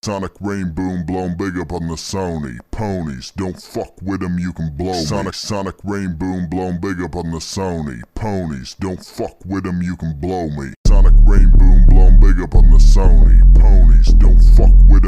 Sonic rain boom blown big up on the Sony. Ponies, don't fuck with them, you can blow me. Sonic rain boom blown big up on the Sony. Ponies, don't fuck with them, you can blow me. Sonic rain boom blown big up on the Sony. Ponies, don't fuck with